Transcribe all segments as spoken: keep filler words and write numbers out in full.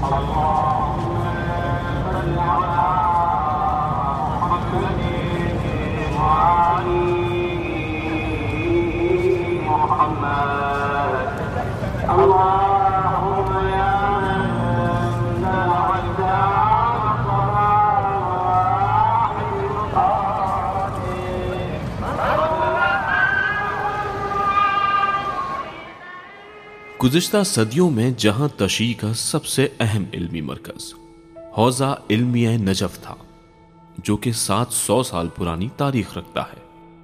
گزشتہ صدیوں میں جہاں تشیع کا سب سے اہم علمی مرکز حوزہ علمیہ نجف تھا، جو کہ سات سو سال پرانی تاریخ رکھتا ہے،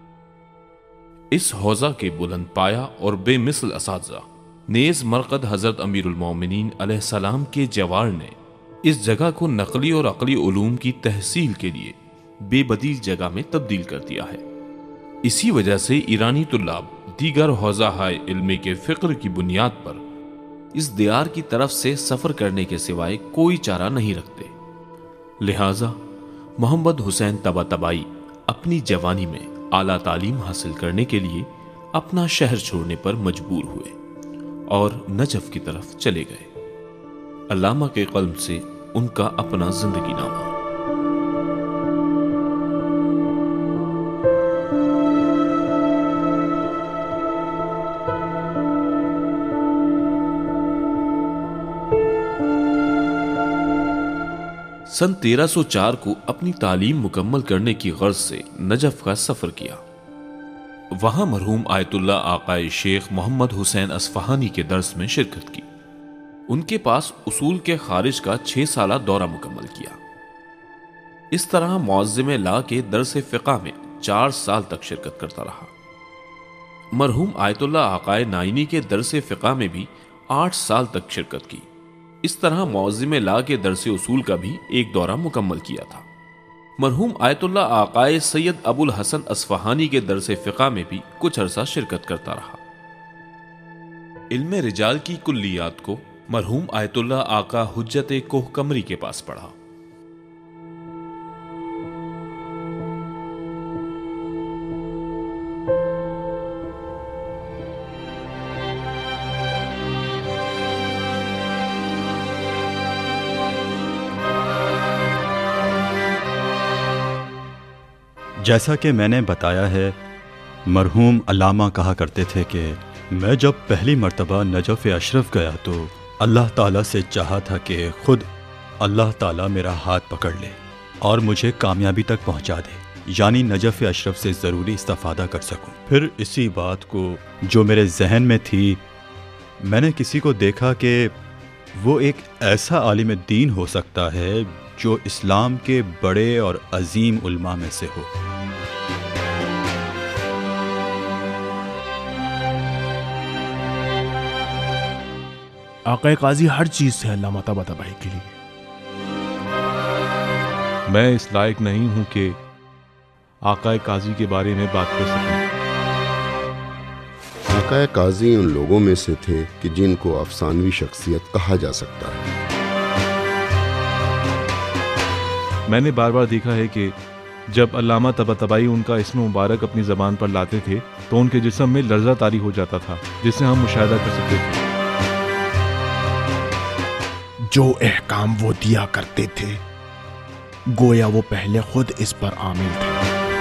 اس حوزہ کے بلند پایا اور بے مثل اساتذہ نیز مرقد حضرت امیر المومنین علیہ السلام کے جوار نے اس جگہ کو نقلی اور عقلی علوم کی تحصیل کے لیے بے بدیل جگہ میں تبدیل کر دیا ہے۔ اسی وجہ سے ایرانی طلاب دیگر حوزہ ہائے علمی کے فقر کی بنیاد پر اس دیار کی طرف سے سفر کرنے کے سوائے کوئی چارہ نہیں رکھتے، لہذا محمد حسین طباطبائی اپنی جوانی میں اعلیٰ تعلیم حاصل کرنے کے لیے اپنا شہر چھوڑنے پر مجبور ہوئے اور نجف کی طرف چلے گئے۔ علامہ کے قلم سے ان کا اپنا زندگی نامہ۔ سن تیرہ سو چار کو اپنی تعلیم مکمل کرنے کی غرض سے نجف کا سفر کیا۔ وہاں مرحوم آیت اللہ آقائے شیخ محمد حسین اصفہانی کے درس میں شرکت کی۔ ان کے پاس اصول کے خارج کا چھ سالہ دورہ مکمل کیا۔ اس طرح معظم لا کے درس فقہ میں چار سال تک شرکت کرتا رہا۔ مرحوم آیت اللہ آقائے نائینی کے درس فقہ میں بھی آٹھ سال تک شرکت کی۔ اس طرح معظم لا کے درس اصول کا بھی ایک دورہ مکمل کیا تھا۔ مرحوم آیت اللہ آقائے سید ابو الحسن اصفہانی کے درس فقہ میں بھی کچھ عرصہ شرکت کرتا رہا۔ علم رجال کی کلیات کو مرحوم آیت اللہ آقا حجت کوہ قمری کے پاس پڑھا۔ جیسا کہ میں نے بتایا ہے، مرحوم علامہ کہا کرتے تھے کہ میں جب پہلی مرتبہ نجف اشرف گیا تو اللہ تعالیٰ سے چاہا تھا کہ خود اللہ تعالیٰ میرا ہاتھ پکڑ لے اور مجھے کامیابی تک پہنچا دے، یعنی نجف اشرف سے ضروری استفادہ کر سکوں۔ پھر اسی بات کو جو میرے ذہن میں تھی، میں نے کسی کو دیکھا کہ وہ ایک ایسا عالم دین ہو سکتا ہے جو اسلام کے بڑے اور عظیم علماء میں سے ہو۔ آقا قاضی ہر چیز سے علامہ طباطبائی کے لیے۔ میں اس لائق نہیں ہوں کہ آقا قاضی کے بارے میں بات کر سکوں۔ آقا قاضی ان لوگوں میں سے تھے کہ جن کو افسانوی شخصیت کہا جا سکتا ہے۔ میں نے بار بار دیکھا ہے کہ جب علامہ طباطبائی ان کا اسم مبارک اپنی زبان پر لاتے تھے تو ان کے جسم میں لرزہ طاری ہو جاتا تھا، جس سے ہم مشاہدہ کر سکتے تھے۔ جو احکام وہ دیا کرتے تھے گویا وہ پہلے خود اس پر عامل تھے۔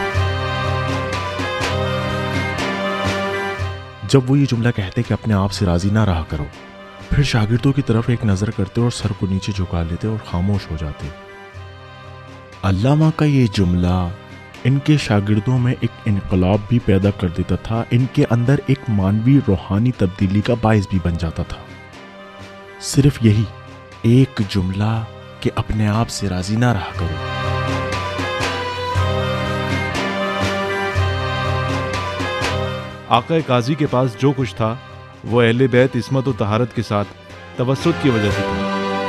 جب وہ یہ جملہ کہتے کہ اپنے آپ سے راضی نہ رہا کرو، پھر شاگردوں کی طرف ایک نظر کرتے اور سر کو نیچے جھکا لیتے اور خاموش ہو جاتے۔ علامہ کا یہ جملہ ان کے شاگردوں میں ایک انقلاب بھی پیدا کر دیتا تھا، ان کے اندر ایک مانوی روحانی تبدیلی کا باعث بھی بن جاتا تھا۔ صرف یہی ایک جملہ کہ اپنے آپ سے راضی نہ رہا کرو۔ آقا قاضی کے پاس جو کچھ تھا وہ اہل بیت عصمت و طہارت کے ساتھ توسط کی وجہ سے تھا۔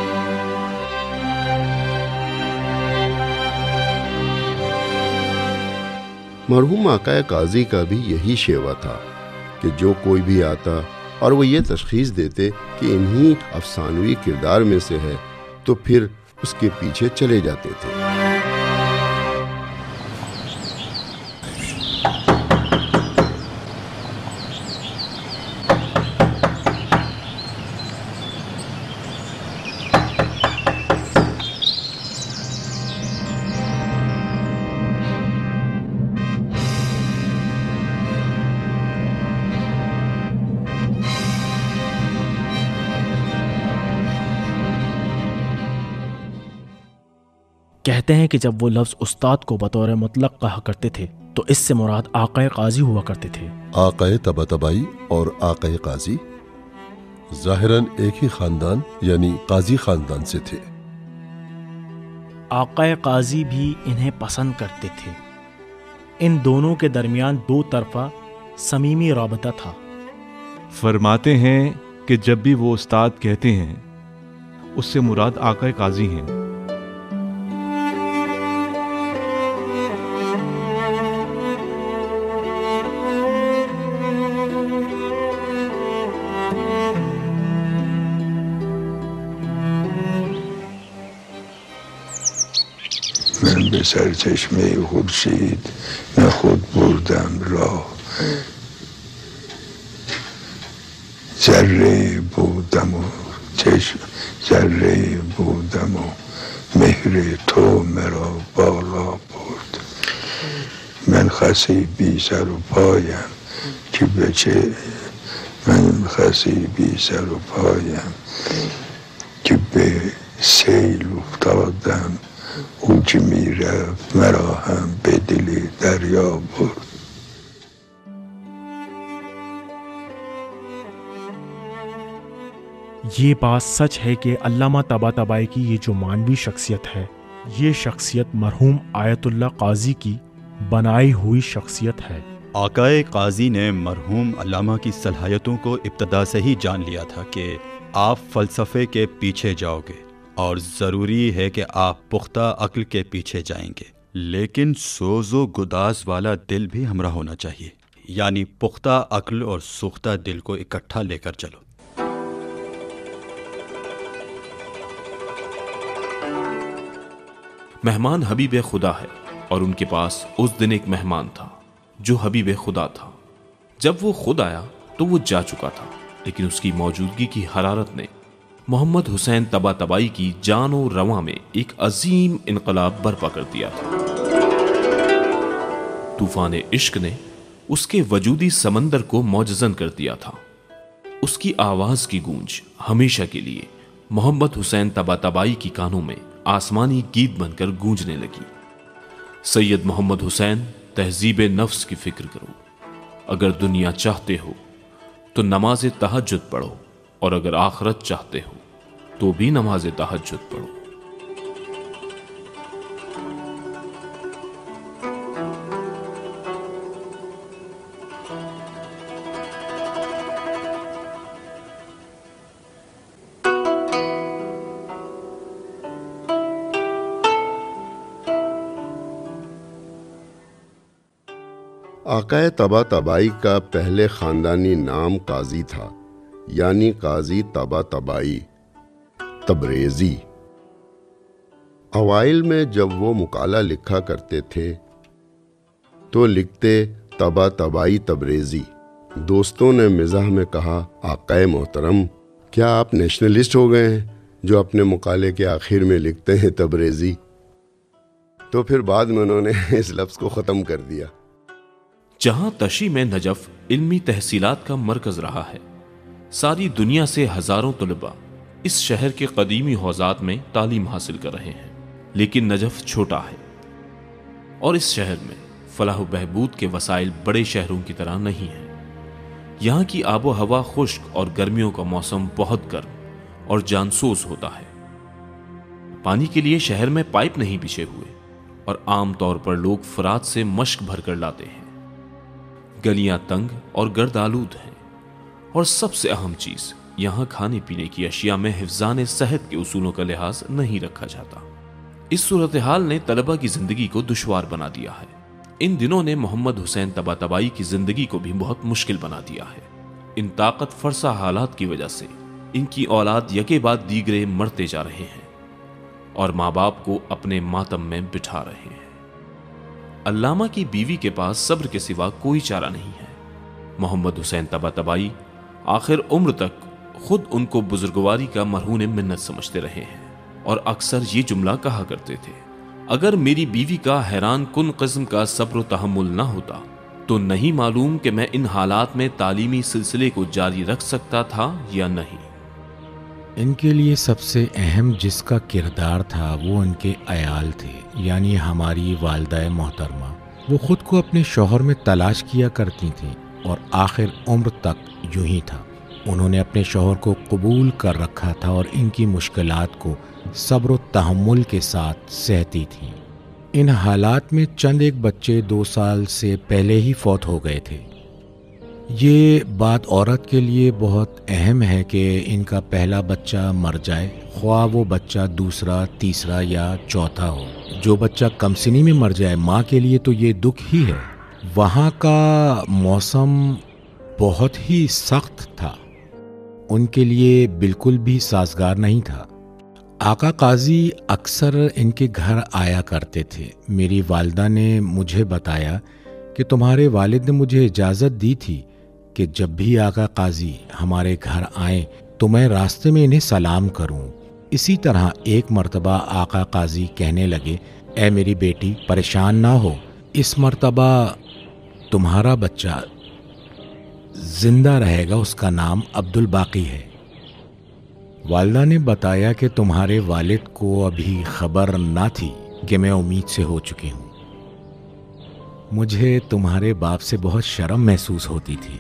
مرحوم آقا قاضی کا بھی یہی شیوا تھا کہ جو کوئی بھی آتا اور وہ یہ تشخیص دیتے کہ انہی افسانوی کردار میں سے ہے تو پھر اس کے پیچھے چلے جاتے تھے۔ کہتے ہیں کہ جب وہ لفظ استاد کو بطور مطلق کہا کرتے تھے تو اس سے مراد آقا قاضی ہوا کرتے تھے۔ آقا طباطبائی اور آقا قاضی ظاہراً ایک ہی خاندان یعنی قاضی خاندان سے تھے۔ آقا قاضی بھی انہیں پسند کرتے تھے۔ ان دونوں کے درمیان دو طرفہ صمیمی رابطہ تھا۔ فرماتے ہیں کہ جب بھی وہ استاد کہتے ہیں اس سے مراد آقا قاضی ہیں۔ من به سرچشمه خورشید نه خود بردم راه، ذره بودم و چشم ذره بودم و مهر تو مرا بالا برد. من خسی بی سر و پایم که به چه من خسی بی سر و پایم که به سیل افتادم، او که میرفت مرا هم به دل دریا برد. یہ بات سچ ہے کہ علامہ طباطبائی کی یہ جو مانوی شخصیت ہے، یہ شخصیت مرحوم آیت اللہ قاضی کی بنائی ہوئی شخصیت ہے۔ آقا قاضی نے مرحوم علامہ کی صلاحیتوں کو ابتدا سے ہی جان لیا تھا کہ آپ فلسفے کے پیچھے جاؤ گے اور ضروری ہے کہ آپ پختہ عقل کے پیچھے جائیں گے، لیکن سوز و گداز والا دل بھی ہمراہ ہونا چاہیے، یعنی پختہ عقل اور سوختہ دل کو اکٹھا لے کر چلو۔ مہمان حبیب خدا ہے، اور ان کے پاس اس دن ایک مہمان تھا جو حبیب خدا تھا۔ جب وہ خود آیا تو وہ جا چکا تھا، لیکن اس کی موجودگی کی حرارت نے محمد حسین طباطبائی کی جان و رواں میں ایک عظیم انقلاب برپا کر دیا تھا۔ طوفان عشق نے اس کے وجودی سمندر کو معجزن کر دیا تھا۔ اس کی آواز کی گونج ہمیشہ کے لیے محمد حسین طباطبائی کی کانوں میں آسمانی گیت بن کر گونجنے لگی۔ سید محمد حسین، تہذیب نفس کی فکر کرو۔ اگر دنیا چاہتے ہو تو نماز تہجد پڑھو، اور اگر آخرت چاہتے ہو تو بھی نماز تہجد پڑھو۔ آقا طباطبائی کا پہلے خاندانی نام قاضی تھا، یعنی قاضی طباطبائی تبریزی۔ اوائل میں جب وہ مقالہ لکھا کرتے تھے تو لکھتے طباطبائی تبریزی۔ دوستوں نے مزاح میں کہا، آقا محترم کیا آپ نیشنلسٹ ہو گئے ہیں جو اپنے مقالے کے آخر میں لکھتے ہیں تبریزی؟ تو پھر بعد میں انہوں نے اس لفظ کو ختم کر دیا۔ جہاں تشی میں نجف علمی تحصیلات کا مرکز رہا ہے، ساری دنیا سے ہزاروں طلباء اس شہر کے قدیمی حوزات میں تعلیم حاصل کر رہے ہیں، لیکن نجف چھوٹا ہے، اور اس شہر میں فلاح و بہبود کے وسائل بڑے شہروں کی طرح نہیں ہیں۔ یہاں کی آب و ہوا خشک اور گرمیوں کا موسم بہت گرم اور جانسوز ہوتا ہے۔ پانی کے لیے شہر میں پائپ نہیں بچھے ہوئے، اور عام طور پر لوگ فرات سے مشک بھر کر لاتے ہیں۔ گلیاں تنگ اور گرد آلود ہیں، اور سب سے اہم چیز، یہاں کھانے پینے کی اشیاء میں حفظان صحت کے اصولوں کا لحاظ نہیں رکھا جاتا۔ اس صورتحال نے طلبہ کی زندگی کو دشوار بنا دیا ہے۔ ان دنوں نے محمد حسین طباطبائی کی زندگی کو بھی بہت مشکل بنا دیا ہے۔ ان طاقت فرسا حالات کی وجہ سے ان کی اولاد یکے بعد دیگرے مرتے جا رہے ہیں، اور ماں باپ کو اپنے ماتم میں بٹھا رہے ہیں۔ علامہ کی بیوی کے پاس صبر کے سوا کوئی چارہ نہیں ہے۔ محمد حسین طباطبائی آخر عمر تک خود ان کو بزرگواری کا مرہون منت سمجھتے رہے ہیں، اور اکثر یہ جملہ کہا کرتے تھے، اگر میری بیوی کا حیران کن قسم کا صبر و تحمل نہ ہوتا تو نہیں معلوم کہ میں ان حالات میں تعلیمی سلسلے کو جاری رکھ سکتا تھا یا نہیں۔ ان کے لیے سب سے اہم جس کا کردار تھا وہ ان کے عیال تھے، یعنی ہماری والدہ محترمہ۔ وہ خود کو اپنے شوہر میں تلاش کیا کرتی تھیں اور آخر عمر تک یوں ہی تھا۔ انہوں نے اپنے شوہر کو قبول کر رکھا تھا اور ان کی مشکلات کو صبر و تحمل کے ساتھ سہتی تھیں۔ ان حالات میں چند ایک بچے دو سال سے پہلے ہی فوت ہو گئے تھے۔ یہ بات عورت کے لیے بہت اہم ہے کہ ان کا پہلا بچہ مر جائے، خواہ وہ بچہ دوسرا، تیسرا یا چوتھا ہو۔ جو بچہ کم سنی میں مر جائے ماں کے لیے تو یہ دکھ ہی ہے۔ وہاں کا موسم بہت ہی سخت تھا، ان کے لیے بالکل بھی سازگار نہیں تھا۔ آقا قاضی اکثر ان کے گھر آیا کرتے تھے۔ میری والدہ نے مجھے بتایا کہ تمہارے والد نے مجھے اجازت دی تھی کہ جب بھی آقا قاضی ہمارے گھر آئیں تو میں راستے میں انہیں سلام کروں۔ اسی طرح ایک مرتبہ آقا قاضی کہنے لگے، اے میری بیٹی پریشان نہ ہو، اس مرتبہ تمہارا بچہ زندہ رہے گا، اس کا نام عبد الباقی ہے۔ والدہ نے بتایا کہ تمہارے والد کو ابھی خبر نہ تھی کہ میں امید سے ہو چکی ہوں۔ مجھے تمہارے باپ سے بہت شرم محسوس ہوتی تھی۔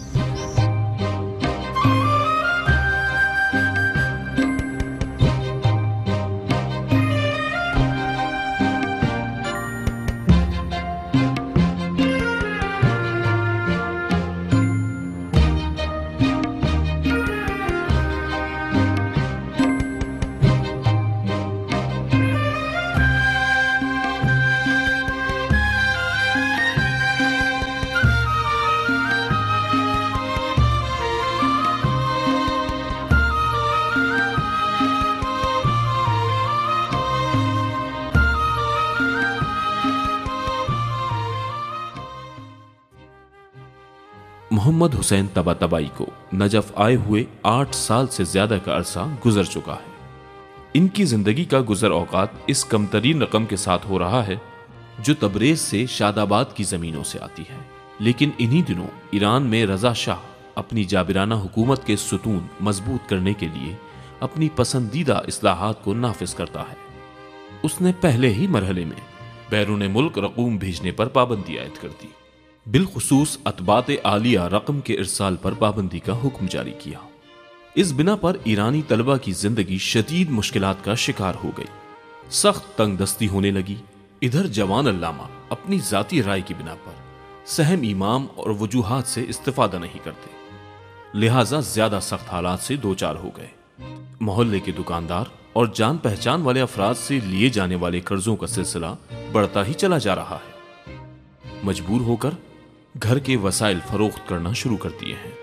محمد حسین طباطبائی کو نجف آئے ہوئے آٹھ سال سے زیادہ کا عرصہ گزر چکا ہے۔ ان کی زندگی کا گزر اوقات اس کم ترین رقم کے ساتھ ہو رہا ہے جو تبریز سے شاد آباد کی زمینوں سے آتی ہے، لیکن انہی دنوں ایران میں رضا شاہ اپنی جابرانہ حکومت کے ستون مضبوط کرنے کے لیے اپنی پسندیدہ اصلاحات کو نافذ کرتا ہے۔ اس نے پہلے ہی مرحلے میں بیرون ملک رقوم بھیجنے پر پابندی عائد کر دی، بالخصوص اطباعات عالیہ رقم کے ارسال پر پابندی کا حکم جاری کیا۔ اس بنا پر ایرانی طلبہ کی زندگی شدید مشکلات کا شکار ہو گئی، سخت تنگ دستی ہونے لگی۔ ادھر جوان علامہ اپنی ذاتی رائے کی بنا پر سہم امام اور وجوہات سے استفادہ نہیں کرتے، لہٰذا زیادہ سخت حالات سے دوچار ہو گئے۔ محلے کے دکاندار اور جان پہچان والے افراد سے لیے جانے والے قرضوں کا سلسلہ بڑھتا ہی چلا جا رہا ہے۔ مجبور ہو کر گھر کے وسائل فروخت کرنا شروع کر دیے ہیں۔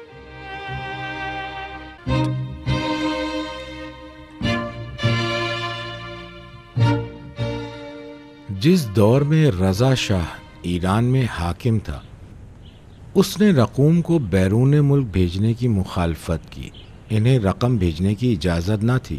جس دور میں رضا شاہ ایران میں حاکم تھا، اس نے رقوم کو بیرون ملک بھیجنے کی مخالفت کی۔ انہیں رقم بھیجنے کی اجازت نہ تھی۔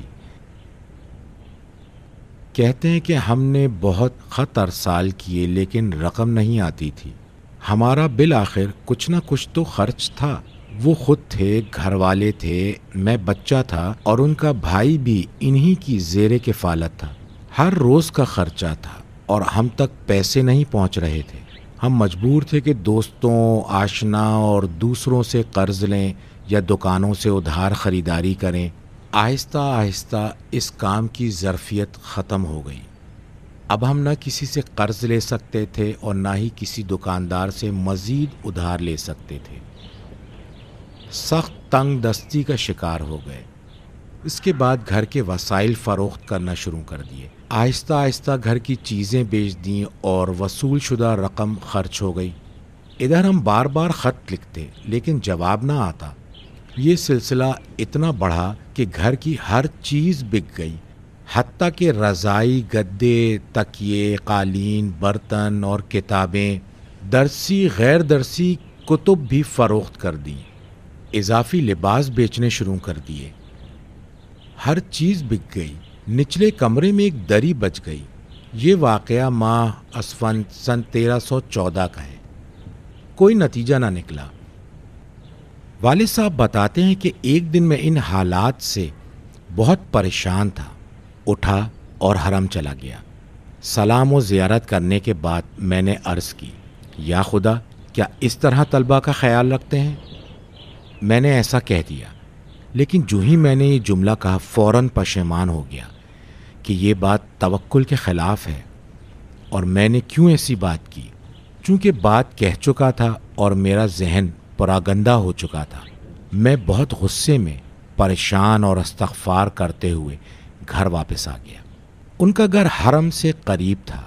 کہتے ہیں کہ ہم نے بہت خط ارسال کیے لیکن رقم نہیں آتی تھی۔ ہمارا بالآخر کچھ نہ کچھ تو خرچ تھا۔ وہ خود تھے، گھر والے تھے، میں بچہ تھا اور ان کا بھائی بھی انہی کی زیر کفالت تھا۔ ہر روز کا خرچہ تھا اور ہم تک پیسے نہیں پہنچ رہے تھے۔ ہم مجبور تھے کہ دوستوں، آشنا اور دوسروں سے قرض لیں یا دکانوں سے ادھار خریداری کریں۔ آہستہ آہستہ اس کام کی ظرفیت ختم ہو گئی۔ اب ہم نہ کسی سے قرض لے سکتے تھے اور نہ ہی کسی دکاندار سے مزید ادھار لے سکتے تھے۔ سخت تنگ دستی کا شکار ہو گئے۔ اس کے بعد گھر کے وسائل فروخت کرنا شروع کر دیے۔ آہستہ آہستہ گھر کی چیزیں بیچ دیں اور وصول شدہ رقم خرچ ہو گئی۔ ادھر ہم بار بار خط لکھتے لیکن جواب نہ آتا۔ یہ سلسلہ اتنا بڑھا کہ گھر کی ہر چیز بک گئی، حتیٰ کہ رضائی، گدے، تکیے، قالین، برتن اور کتابیں، درسی غیر درسی کتب بھی فروخت کر دیں۔ اضافی لباس بیچنے شروع کر دیے۔ ہر چیز بک گئی۔ نچلے کمرے میں ایک دری بچ گئی۔ یہ واقعہ ماہ اسفند سن تیرہ سو چودہ کا ہے۔ کوئی نتیجہ نہ نکلا۔ والد صاحب بتاتے ہیں کہ ایک دن میں ان حالات سے بہت پریشان تھا، اٹھا اور حرم چلا گیا۔ سلام و زیارت کرنے کے بعد میں نے عرض کی، یا خدا، کیا اس طرح طلبہ کا خیال رکھتے ہیں؟ میں نے ایسا کہہ دیا، لیکن جو ہی میں نے یہ جملہ کہا فوراً پشیمان ہو گیا کہ یہ بات توکل کے خلاف ہے، اور میں نے کیوں ایسی بات کی؟ چونکہ بات کہہ چکا تھا اور میرا ذہن پراگندہ ہو چکا تھا، میں بہت غصے میں پریشان اور استغفار کرتے ہوئے گھر واپس آ گیا۔ ان کا گھر حرم سے قریب تھا۔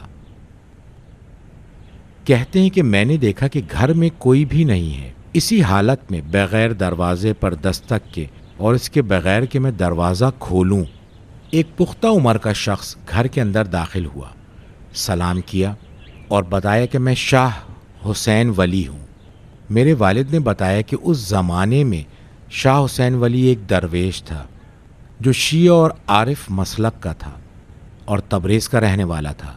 کہتے ہیں کہ میں نے دیکھا کہ گھر میں کوئی بھی نہیں ہے۔ اسی حالت میں بغیر دروازے پر دستک کے اور اس کے بغیر کہ میں دروازہ کھولوں، ایک پختہ عمر کا شخص گھر کے اندر داخل ہوا، سلام کیا اور بتایا کہ میں شاہ حسین ولی ہوں۔ میرے والد نے بتایا کہ اس زمانے میں شاہ حسین ولی ایک درویش تھا جو شیعہ اور عارف مسلک کا تھا اور تبریز کا رہنے والا تھا۔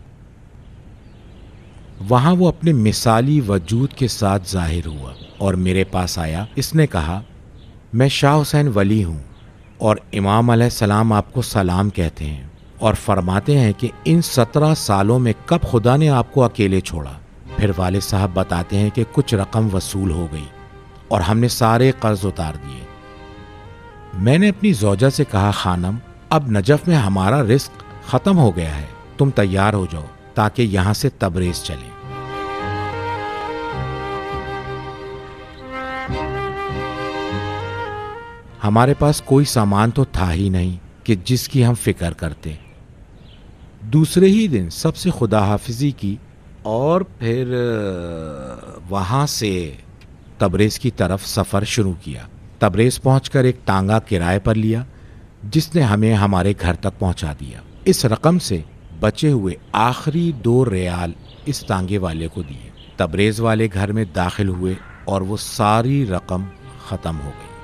وہاں وہ اپنے مثالی وجود کے ساتھ ظاہر ہوا اور میرے پاس آیا۔ اس نے کہا، میں شاہ حسین ولی ہوں اور امام علیہ السلام آپ کو سلام کہتے ہیں اور فرماتے ہیں کہ ان سترہ سالوں میں کب خدا نے آپ کو اکیلے چھوڑا؟ پھر والد صاحب بتاتے ہیں کہ کچھ رقم وصول ہو گئی اور ہم نے سارے قرض اتار دیے۔ میں نے اپنی زوجہ سے کہا، خانم، اب نجف میں ہمارا رزق ختم ہو گیا ہے، تم تیار ہو جاؤ تاکہ یہاں سے تبریز چلیں۔ ہمارے پاس کوئی سامان تو تھا ہی نہیں کہ جس کی ہم فکر کرتے۔ دوسرے ہی دن سب سے خدا حافظی کی اور پھر وہاں سے تبریز کی طرف سفر شروع کیا۔ تبریز پہنچ کر ایک ٹانگا کرائے پر لیا جس نے ہمیں ہمارے گھر تک پہنچا دیا۔ اس رقم سے بچے ہوئے آخری دو ریال اس ٹانگے والے کو دیے۔ تبریز والے گھر میں داخل ہوئے اور وہ ساری رقم ختم ہو گئی۔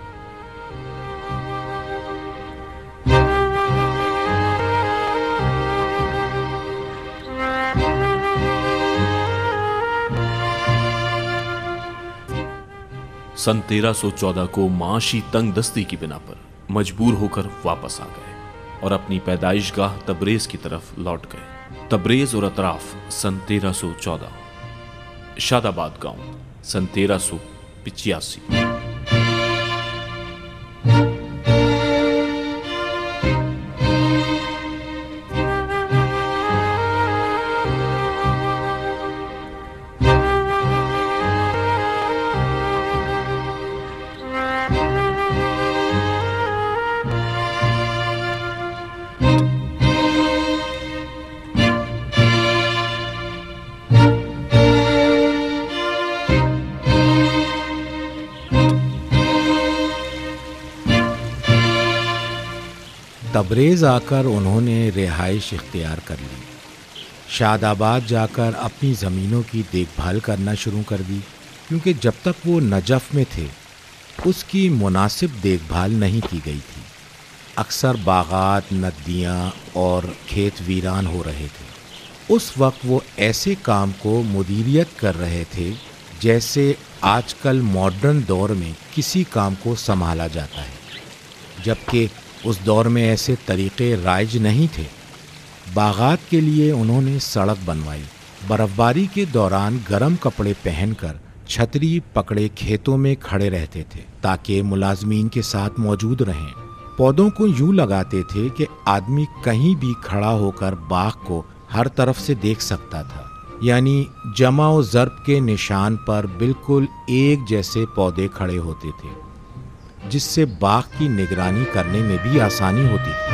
سن تیرہ سو چودہ کو معاشی تنگ دستی کی بنا پر مجبور ہو کر واپس آ گئے اور اپنی پیدائش گاہ تبریز کی طرف لوٹ گئے۔ تبریز اور اطراف سن تیرہ سو چودہ، شاد آباد گاؤں سن تیرہ سو پچاسی۔ تبریز آ کر انہوں نے رہائش اختیار کر لی۔ شاد آباد جا کر اپنی زمینوں کی دیکھ بھال کرنا شروع کر دی، کیونکہ جب تک وہ نجف میں تھے اس کی مناسب دیکھ بھال نہیں کی گئی تھی۔ اکثر باغات، ندیاں اور کھیت ویران ہو رہے تھے۔ اس وقت وہ ایسے کام کو مدیریت کر رہے تھے جیسے آج کل ماڈرن دور میں کسی کام کو سنبھالا جاتا ہے، جبکہ اس دور میں ایسے طریقے رائج نہیں تھے۔ باغات کے لیے انہوں نے سڑک بنوائی۔ برف باری کے دوران گرم کپڑے پہن کر چھتری پکڑے کھیتوں میں کھڑے رہتے تھے تاکہ ملازمین کے ساتھ موجود رہیں۔ پودوں کو یوں لگاتے تھے کہ آدمی کہیں بھی کھڑا ہو کر باغ کو ہر طرف سے دیکھ سکتا تھا، یعنی جمع و ضرب کے نشان پر بالکل ایک جیسے پودے کھڑے ہوتے تھے، جس سے باغ کی نگرانی کرنے میں بھی آسانی ہوتی تھی۔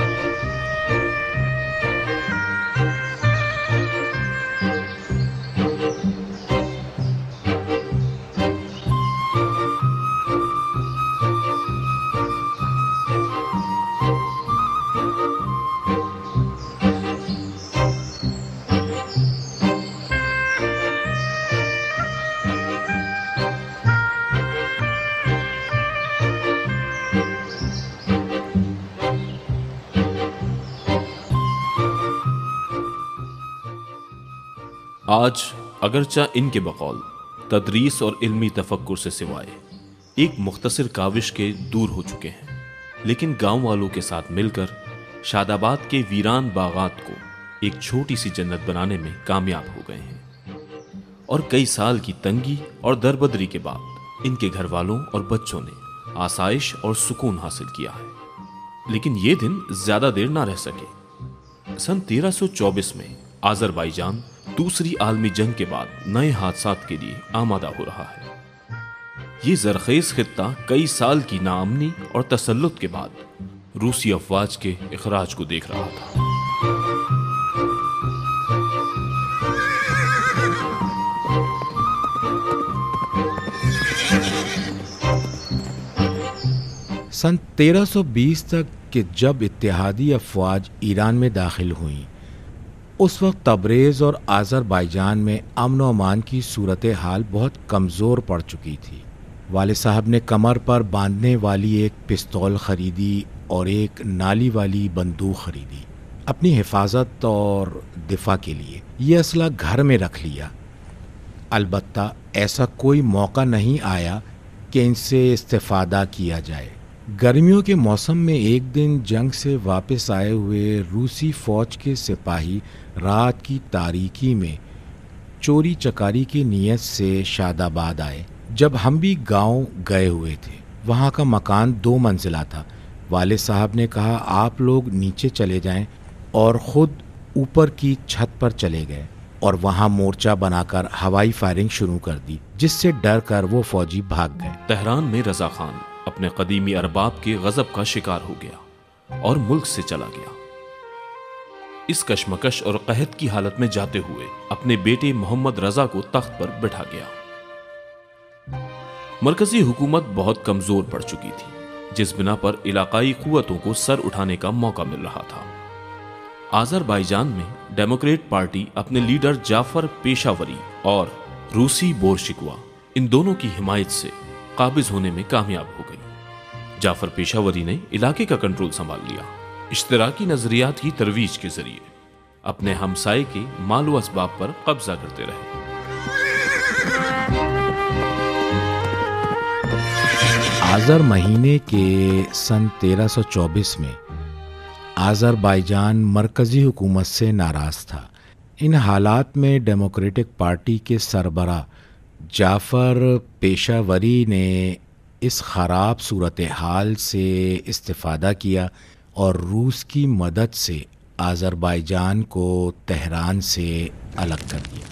آج اگرچہ ان کے بقول تدریس اور علمی تفکر سے سوائے ایک مختصر کاوش کے دور ہو چکے ہیں، لیکن گاؤں والوں کے ساتھ مل کر شاد آباد کے ویران باغات کو ایک چھوٹی سی جنت بنانے میں کامیاب ہو گئے ہیں، اور کئی سال کی تنگی اور دربدری کے بعد ان کے گھر والوں اور بچوں نے آسائش اور سکون حاصل کیا ہے۔ لیکن یہ دن زیادہ دیر نہ رہ سکے۔ سن تیرہ سو چوبیس میں آذربائیجان دوسری عالمی جنگ کے بعد نئے حادثات کے لیے آمادہ ہو رہا ہے۔ یہ زرخیز خطہ کئی سال کی ناامنی اور تسلط کے بعد روسی افواج کے اخراج کو دیکھ رہا تھا۔ سن تیرہ سو بیس تک کہ جب اتحادی افواج ایران میں داخل ہوئیں، اس وقت تبریز اور آذربائیجان میں امن و امان کی صورتحال بہت کمزور پڑ چکی تھی۔ والد صاحب نے کمر پر باندھنے والی ایک پستول خریدی اور ایک نالی والی بندوق خریدی اپنی حفاظت اور دفاع کے لیے۔ یہ اسلحہ گھر میں رکھ لیا، البتہ ایسا کوئی موقع نہیں آیا کہ ان سے استفادہ کیا جائے۔ گرمیوں کے موسم میں ایک دن جنگ سے واپس آئے ہوئے روسی فوج کے سپاہی رات کی تاریکی میں چوری چکاری کی نیت سے شاد آباد آئے۔ جب ہم بھی گاؤں گئے ہوئے تھے، وہاں کا مکان دو منزلہ تھا۔ والد صاحب نے کہا آپ لوگ نیچے چلے جائیں، اور خود اوپر کی چھت پر چلے گئے اور وہاں مورچہ بنا کر ہوائی فائرنگ شروع کر دی، جس سے ڈر کر وہ فوجی بھاگ گئے۔ تہران میں رضا خان اپنے قدیمی ارباب کے غضب کا شکار ہو گیا اور ملک سے چلا گیا۔ اس کشمکش اور قحط کی حالت میں جاتے ہوئے اپنے بیٹے محمد رضا کو تخت پر بٹھا گیا۔ مرکزی حکومت بہت کمزور پڑ چکی تھی، جس بنا پر علاقائی قوتوں کو سر اٹھانے کا موقع مل رہا تھا۔ آذربائیجان میں ڈیموکریٹ پارٹی اپنے لیڈر جعفر پیشاوری اور روسی بورشکوا ان دونوں کی حمایت سے قابض ہونے میں کامیاب ہو گئی۔ جعفر پیشاوری نے علاقے کا کنٹرول سنبھال لیا، اشتراکی نظریات کی ترویج کے ذریعے اپنے ہمسائے کے مال و اسباب پر قبضہ کرتے رہے۔ آذر مہینے کے سن تیرہ سو چوبیس میں آذربائیجان مرکزی حکومت سے ناراض تھا۔ ان حالات میں ڈیموکریٹک پارٹی کے سربراہ جعفر پیشاوری نے اس خراب صورتحال سے استفادہ کیا اور روس کی مدد سے آذربائیجان کو تہران سے الگ کر دیا۔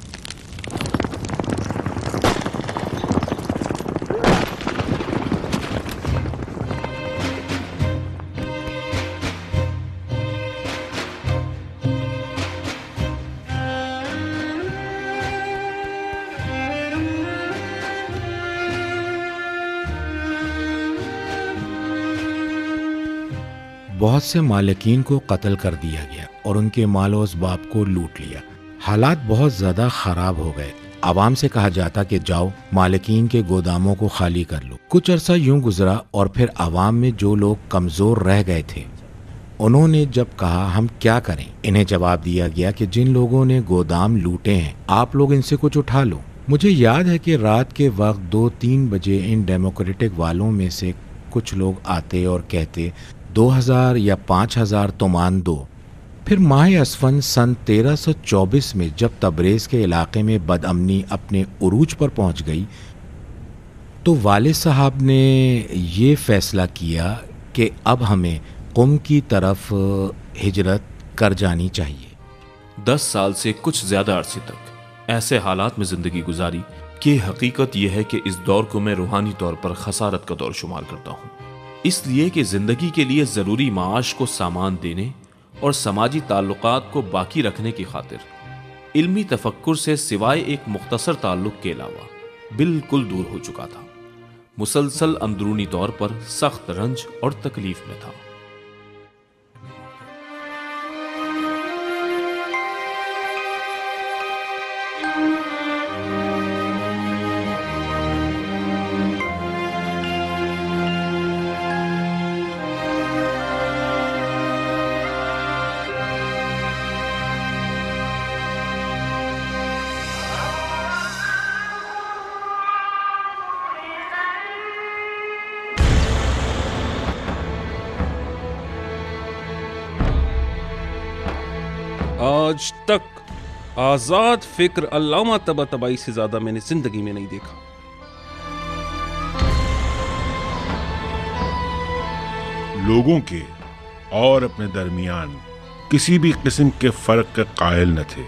بہت سے مالکین کو قتل کر دیا گیا اور ان کے مال و اسباب کو لوٹ لیا۔ حالات بہت زیادہ خراب ہو گئے۔ عوام سے کہا جاتا کہ جاؤ مالکین کے گوداموں کو خالی کر لو۔ کچھ عرصہ یوں گزرا اور پھر عوام میں جو لوگ کمزور رہ گئے تھے، انہوں نے جب کہا ہم کیا کریں، انہیں جواب دیا گیا کہ جن لوگوں نے گودام لوٹے ہیں آپ لوگ ان سے کچھ اٹھا لو۔ مجھے یاد ہے کہ رات کے وقت دو تین بجے ان ڈیموکریٹک والوں میں سے کچھ لوگ آتے اور کہتے دو ہزار یا پانچ ہزار تومان دو۔ پھر ماہ اسفند سن تیرہ سو چوبیس میں جب تبریز کے علاقے میں بد امنی اپنے عروج پر پہنچ گئی تو والد صاحب نے یہ فیصلہ کیا کہ اب ہمیں قم کی طرف ہجرت کر جانی چاہیے۔ دس سال سے کچھ زیادہ عرصے تک ایسے حالات میں زندگی گزاری کہ حقیقت یہ ہے کہ اس دور کو میں روحانی طور پر خسارت کا دور شمار کرتا ہوں، اس لیے کہ زندگی کے لیے ضروری معاش کو سامان دینے اور سماجی تعلقات کو باقی رکھنے کی خاطر علمی تفکر سے سوائے ایک مختصر تعلق کے علاوہ بالکل دور ہو چکا تھا۔ مسلسل اندرونی طور پر سخت رنج اور تکلیف میں تھا۔ آج تک آزاد فکر علامہ طباطبائی سے زیادہ میں نے زندگی میں نہیں دیکھا۔ لوگوں کے اور اپنے درمیان کسی بھی قسم کے فرق کے قائل نہ تھے۔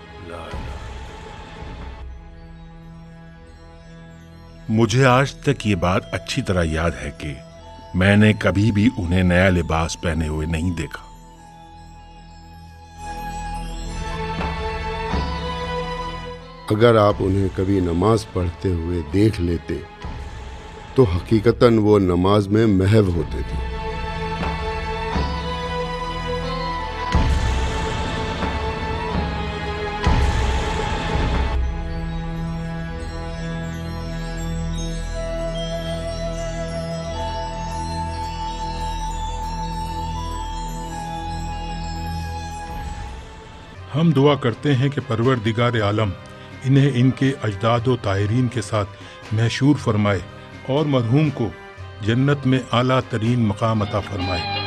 مجھے آج تک یہ بات اچھی طرح یاد ہے کہ میں نے کبھی بھی انہیں نیا لباس پہنے ہوئے نہیں دیکھا۔ اگر آپ انہیں کبھی نماز پڑھتے ہوئے دیکھ لیتے تو حقیقتاً وہ نماز میں محو ہوتے تھے۔ ہم دعا کرتے ہیں کہ پروردگار عالم انہیں ان کے اجداد و طاہرین کے ساتھ محشور فرمائے اور مرحوم کو جنت میں اعلیٰ ترین مقام عطا فرمائے۔